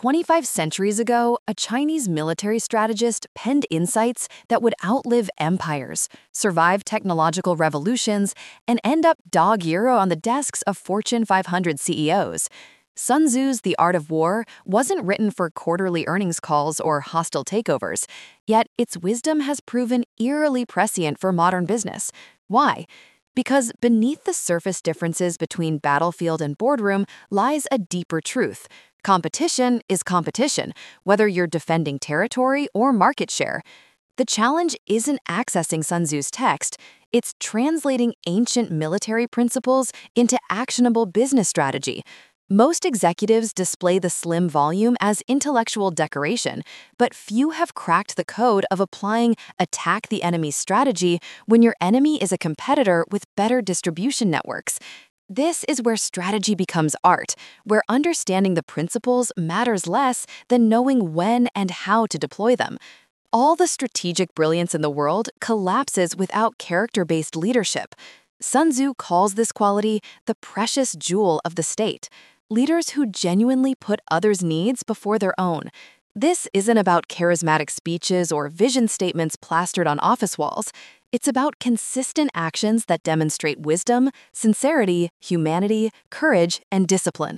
25 centuries ago, a Chinese military strategist penned insights that would outlive empires, survive technological revolutions, and end up dog-eared on the desks of Fortune 500 CEOs. Sun Tzu's The Art of War wasn't written for quarterly earnings calls or hostile takeovers, yet its wisdom has proven eerily prescient for modern business. Why? Because beneath the surface differences between battlefield and boardroom lies a deeper truth. Competition is competition, whether you're defending territory or market share. The challenge isn't accessing Sun Tzu's text, it's translating ancient military principles into actionable business strategy. Most executives display the slim volume as intellectual decoration, but few have cracked the code of applying attack the enemy's strategy when your enemy is a competitor with better distribution networks. This is where strategy becomes art, where understanding the principles matters less than knowing when and how to deploy them. All the strategic brilliance in the world collapses without character-based leadership. Sun Tzu calls this quality the precious jewel of the state. Leaders who genuinely put others' needs before their own. This isn't about charismatic speeches or vision statements plastered on office walls. It's about consistent actions that demonstrate wisdom, sincerity, humanity, courage, and discipline.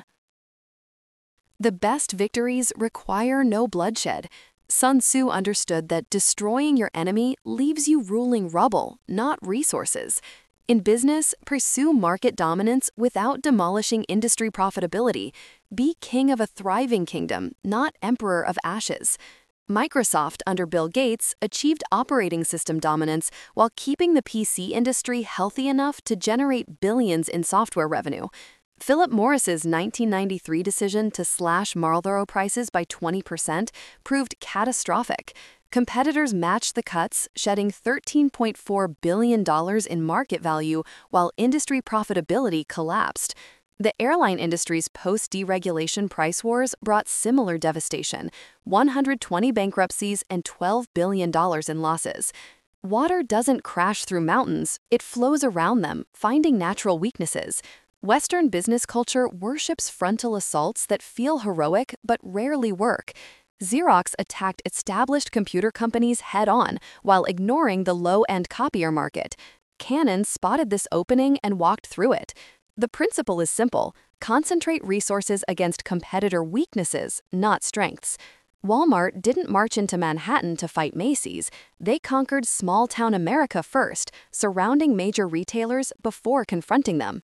The best victories require no bloodshed. Sun Tzu understood that destroying your enemy leaves you ruling rubble, not resources. In business, pursue market dominance without demolishing industry profitability. Be king of a thriving kingdom, not emperor of ashes. Microsoft, under Bill Gates, achieved operating system dominance while keeping the PC industry healthy enough to generate billions in software revenue. Philip Morris's 1993 decision to slash Marlboro prices by 20% proved catastrophic. Competitors matched the cuts, shedding $13.4 billion in market value while industry profitability collapsed. The airline industry's post-deregulation price wars brought similar devastation, 120 bankruptcies and $12 billion in losses. Water doesn't crash through mountains, it flows around them, finding natural weaknesses. Western business culture worships frontal assaults that feel heroic but rarely work. Xerox attacked established computer companies head-on while ignoring the low-end copier market. Canon spotted this opening and walked through it. The principle is simple: concentrate resources against competitor weaknesses, not strengths. Walmart didn't march into Manhattan to fight Macy's. They conquered small-town America first, surrounding major retailers before confronting them.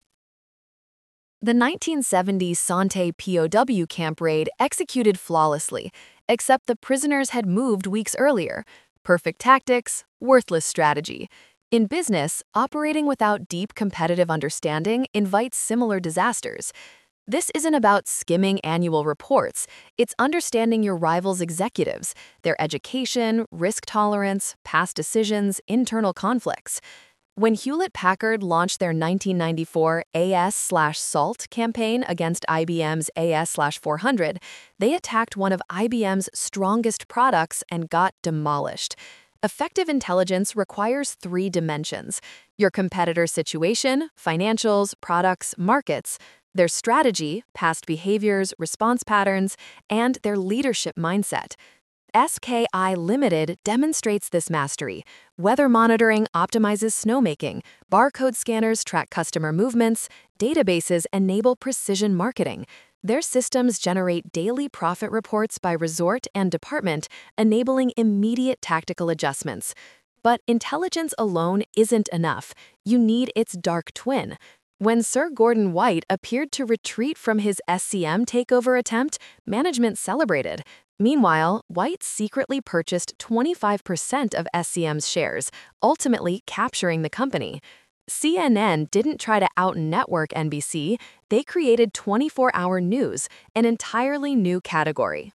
The 1970s Sante POW camp raid executed flawlessly, except the prisoners had moved weeks earlier. Perfect tactics, worthless strategy. In business, operating without deep competitive understanding invites similar disasters. This isn't about skimming annual reports, it's understanding your rivals' executives, their education, risk tolerance, past decisions, internal conflicts. When Hewlett-Packard launched their 1994 AS/SALT campaign against IBM's AS/400, they attacked one of IBM's strongest products and got demolished. Effective intelligence requires 3 dimensions: your competitor's situation, financials, products, markets, their strategy, past behaviors, response patterns, and their leadership mindset. SKI Limited demonstrates this mastery. Weather monitoring optimizes snowmaking, barcode scanners track customer movements, databases enable precision marketing. Their systems generate daily profit reports by resort and department, enabling immediate tactical adjustments. But intelligence alone isn't enough. You need its dark twin. When Sir Gordon White appeared to retreat from his SCM takeover attempt, management celebrated. Meanwhile, White secretly purchased 25% of SCM's shares, ultimately capturing the company. CNN didn't try to out-network NBC, they created 24-hour news, an entirely new category.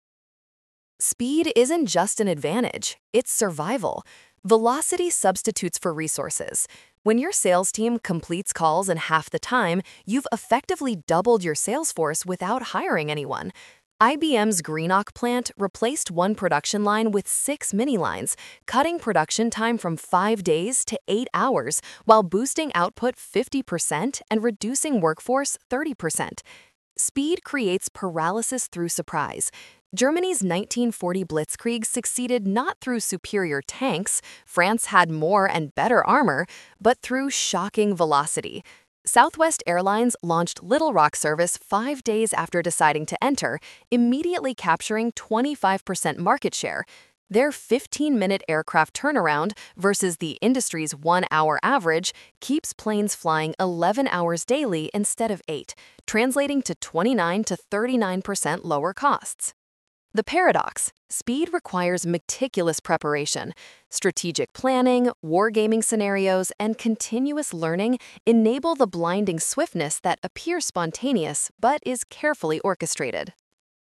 Speed isn't just an advantage, it's survival. Velocity substitutes for resources. When your sales team completes calls in half the time, you've effectively doubled your sales force without hiring anyone. IBM's Greenock plant replaced one production line with 6 mini-lines, cutting production time from 5 days to 8 hours while boosting output 50% and reducing workforce 30%. Speed creates paralysis through surprise. Germany's 1940 Blitzkrieg succeeded not through superior tanks, France had more and better armor, but through shocking velocity. Southwest Airlines launched Little Rock service 5 days after deciding to enter, immediately capturing 25% market share. Their 15-minute aircraft turnaround versus the industry's 1-hour average keeps planes flying 11 hours daily instead of 8, translating to 29 to 39% lower costs. The paradox: speed requires meticulous preparation. Strategic planning, wargaming scenarios, and continuous learning enable the blinding swiftness that appears spontaneous but is carefully orchestrated.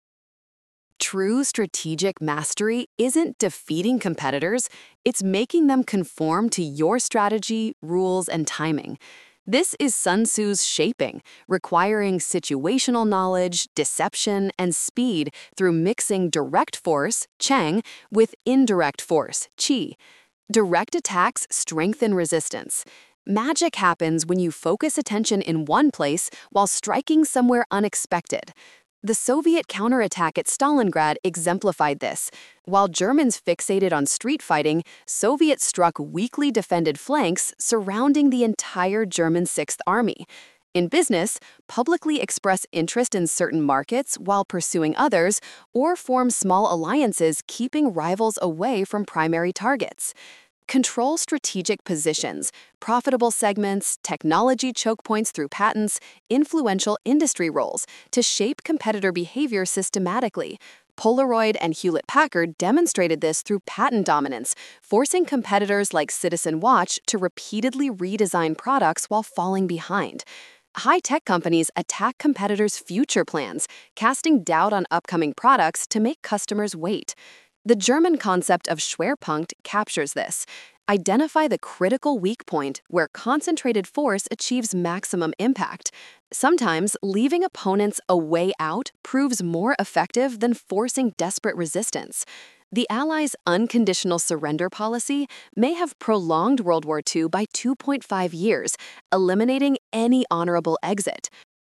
True strategic mastery isn't defeating competitors, it's making them conform to your strategy, rules, and timing. This is Sun Tzu's shaping, requiring situational knowledge, deception, and speed through mixing direct force, Cheng, with indirect force, Qi. Direct attacks strengthen resistance. Magic happens when you focus attention in one place while striking somewhere unexpected. The Soviet counterattack at Stalingrad exemplified this. While Germans fixated on street fighting, Soviets struck weakly defended flanks surrounding the entire German Sixth Army. In business, publicly express interest in certain markets while pursuing others, or form small alliances keeping rivals away from primary targets. Control strategic positions, profitable segments, technology choke points through patents, influential industry roles to shape competitor behavior systematically. Polaroid and Hewlett-Packard demonstrated this through patent dominance, forcing competitors like Citizen Watch to repeatedly redesign products while falling behind. High-tech companies attack competitors' future plans, casting doubt on upcoming products to make customers wait. The German concept of Schwerpunkt captures this. Identify the critical weak point where concentrated force achieves maximum impact. Sometimes, leaving opponents a way out proves more effective than forcing desperate resistance. The Allies' unconditional surrender policy may have prolonged World War II by 2.5 years, eliminating any honorable exit.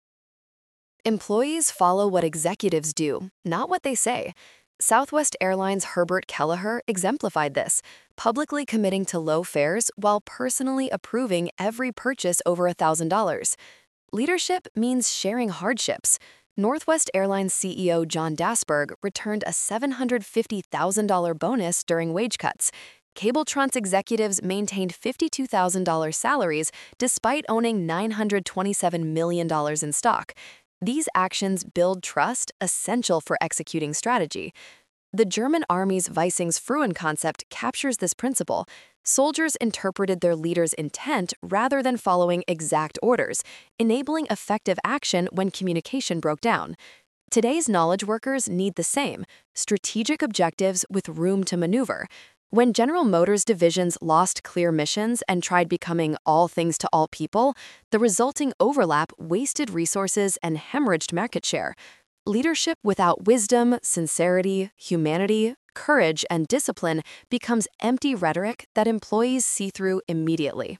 Employees follow what executives do, not what they say. Southwest Airlines' Herbert Kelleher exemplified this, publicly committing to low fares while personally approving every purchase over $1,000. Leadership means sharing hardships. Northwest Airlines CEO John Dasberg returned a $750,000 bonus during wage cuts. Cabletron's executives maintained $52,000 salaries despite owning $927 million in stock. These actions build trust essential for executing strategy. The German Army's Weisungsfruhen concept captures this principle. Soldiers interpreted their leader's intent rather than following exact orders, enabling effective action when communication broke down. Today's knowledge workers need the same, strategic objectives with room to maneuver. When General Motors divisions lost clear missions and tried becoming all things to all people, the resulting overlap wasted resources and hemorrhaged market share. Leadership without wisdom, sincerity, humanity, courage, and discipline becomes empty rhetoric that employees see through immediately.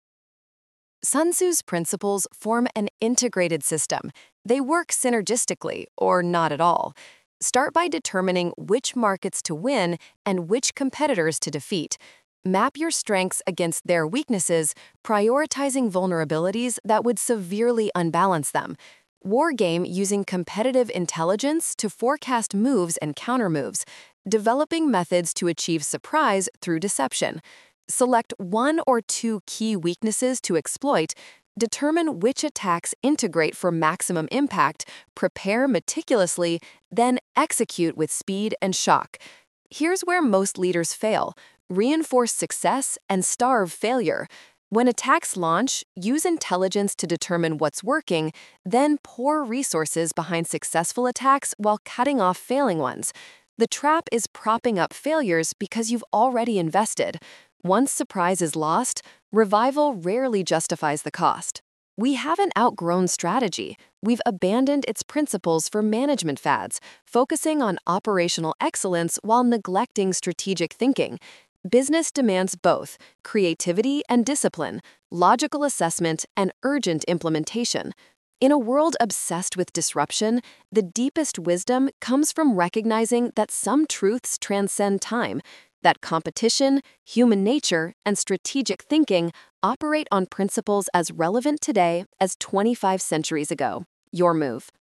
Sun Tzu's principles form an integrated system. They work synergistically, or not at all. Start by determining which markets to win and which competitors to defeat. Map your strengths against their weaknesses, prioritizing vulnerabilities that would severely unbalance them. Wargame using competitive intelligence to forecast moves and countermoves, developing methods to achieve surprise through deception. Select one or two key weaknesses to exploit. Determine which attacks integrate for maximum impact, prepare meticulously, then execute with speed and shock. Here's where most leaders fail: reinforce success and starve failure. When attacks launch, use intelligence to determine what's working, then pour resources behind successful attacks while cutting off failing ones. The trap is propping up failures because you've already invested. Once surprise is lost, revival rarely justifies the cost. We haven't outgrown strategy. We've abandoned its principles for management fads, focusing on operational excellence while neglecting strategic thinking. Business demands both creativity and discipline, logical assessment and urgent implementation. In a world obsessed with disruption, the deepest wisdom comes from recognizing that some truths transcend time, that competition, human nature, and strategic thinking operate on principles as relevant today as 25 centuries ago. Your move.